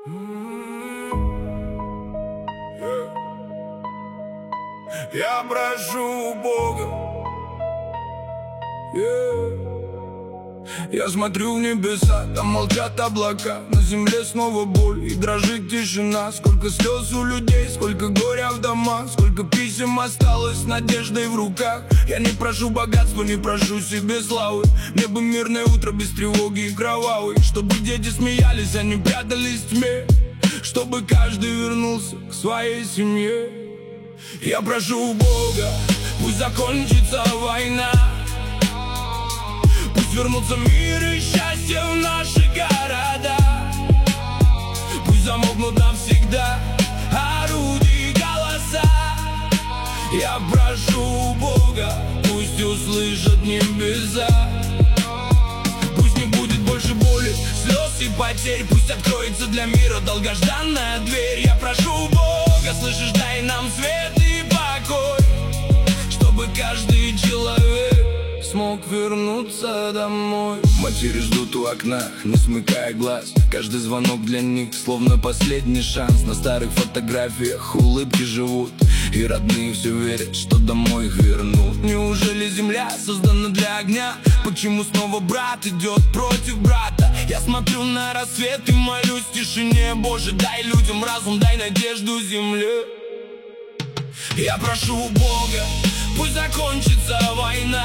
Я прошу Бога, Я смотрю в небеса, там молчат облака. На земле снова боль и дрожит тишина. Сколько слез у людей, сколько горя в домах, сколько писем осталось с надеждой в руках. Я не прошу богатства, не прошу себе славы. Мне бы мирное утро без тревоги и кровавой. Чтобы дети смеялись, а не прятались в тьме. Чтобы каждый вернулся к своей семье. Я прошу Бога, пусть закончится война, пусть вернутся мир и счастье в наши города, пусть замолкнут навсегда орудия и голоса. Я прошу Бога, пусть услышат небеса. Пусть не будет больше боли, слез и потерь. Пусть откроется для мира долгожданная дверь. Я прошу Бога, слышишь, дай нам свет и покой, чтобы каждый человек смог вернуться домой. Матери ждут у окна, не смыкая глаз. Каждый звонок для них словно последний шанс. На старых фотографиях улыбки живут, и родные все верят, что домой их вернут. Неужели земля создана для огня? Почему снова брат идет против брата? Я смотрю на рассвет и молюсь в тишине. Боже, дай людям разум, дай надежду земле. Я прошу Бога, пусть закончится война,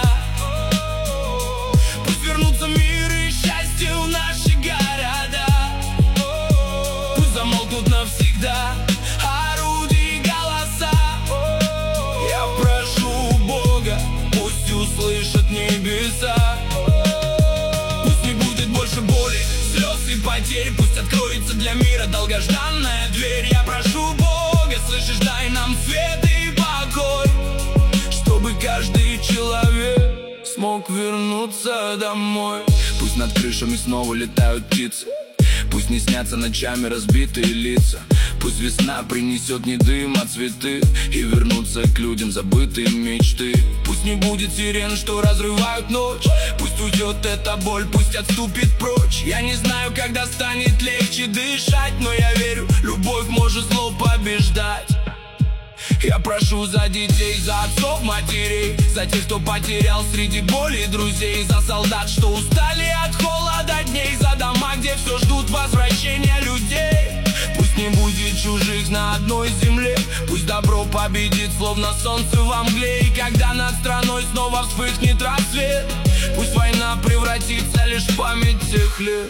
пусть вернутся мир и счастье в наши города, пусть замолкнут навсегда орудия и голоса. Я прошу Бога, пусть услышат небеса. Пусть не будет больше боли, слез и потерь. Пусть откроется для мира долгожданная дверь. Я прошу Бога, слышишь, дай нам свет и покой, чтобы каждый человек смог вернуться домой. Пусть над крышами снова летают птицы, пусть не снятся ночами разбитые лица. Пусть весна принесет не дым, а цветы, и вернутся к людям забытые мечты. Пусть не будет сирен, что разрывают ночь. Пусть уйдет эта боль, пусть отступит прочь. Я не знаю, когда станет легче дышать, но я верю, любовь может зло побеждать. Я прошу за детей, за отцов, матерей, за тех, кто потерял среди боли друзей, за солдат, что устали от холода дней, за дома, где все ждут возвращения людей. Пусть не будет чужих на одной земле, пусть добро победит, словно солнце во мгле. И когда над страной снова вспыхнет рассвет, пусть война превратится лишь в память тех лет.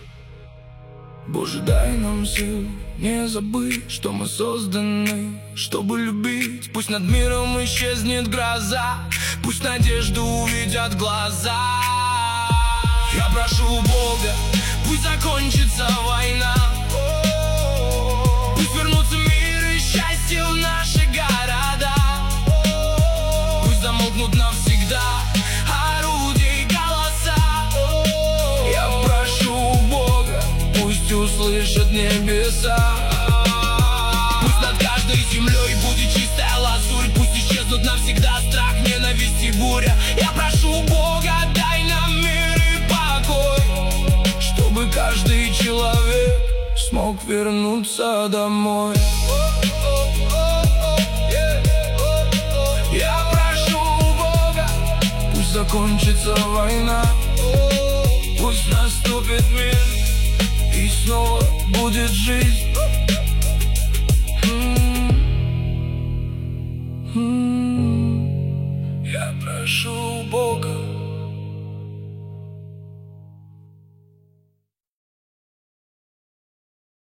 Боже, дай нам сил не забыть, что мы созданы, чтобы любить. Пусть над миром исчезнет гроза, пусть надежду увидят глаза. Я прошу Бога, пусть закончится война, пусть вернутся мир и счастье в наши города, пусть замолкнут навсегда орудия и голоса. Я прошу Бога, пусть услышат небеса. Пусть над каждой землей будет чистая лазурь, пусть исчезнут навсегда страх, ненависть и буря. Я прошу Бога, дай нам мир и покой, чтобы каждый человек смог вернуться домой. Я прошу Бога, пусть закончится война, пусть наступит мир и снова будет жизнь. Я прошу